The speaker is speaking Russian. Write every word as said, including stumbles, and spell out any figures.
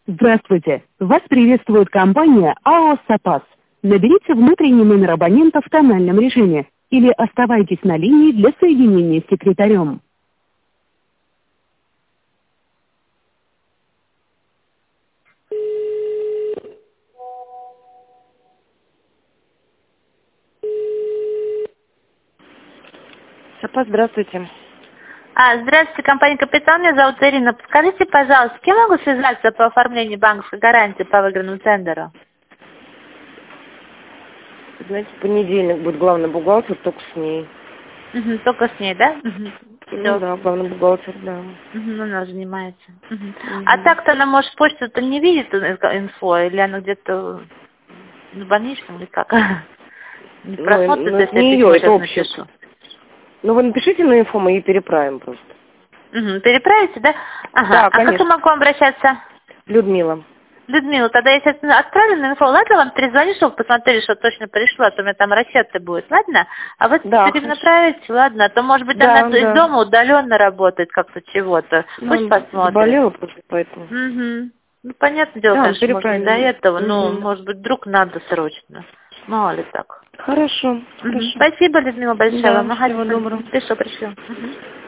Здравствуйте! Вас приветствует компания АО «Сапас». Наберите внутренний номер абонента в тональном режиме или оставайтесь на линии для соединения с секретарем. «Сапас», здравствуйте. А, здравствуйте, компания «Капитал». Меня зовут Ирина. Подскажите, пожалуйста, с кем могу связаться по оформлению банковской гарантии по выигранному тендеру? Знаете, в понедельник будет главный бухгалтер, только с ней. Угу, только с ней, да? Угу. Ну да, главный бухгалтер, да. Угу, она занимается. Угу. Угу. А так-то она, может, почту-то не видит инфо, или она где-то в больничном, или как? Не Ну, просмотрит, ну, если не я ее, письмо это сейчас общее. напишу. Ну, вы напишите на инфо, мы ей переправим просто. Угу. Переправите, да? Ага. Да, А как конечно. я могу обращаться? Людмила. Людмила, тогда я сейчас отправлю на инфо, ладно, вам перезвоню, чтобы посмотрели, что точно пришло, а то у меня там расчеты будет, ладно? А вы Да, перенаправите, ладно? А то, может быть, да, она из да. дома удаленно работает как-то чего-то. Пусть Ну, посмотрит. заболела просто, поэтому. Угу. Ну, понятное дело, Да, конечно, может, не до переправим. этого, Угу. но, может быть, вдруг надо срочно. Мало ли так. Хорошо, Угу. хорошо. Спасибо, Людмила, большое Да, вам. Ага, всего доброго. ты что, пришлю? Угу.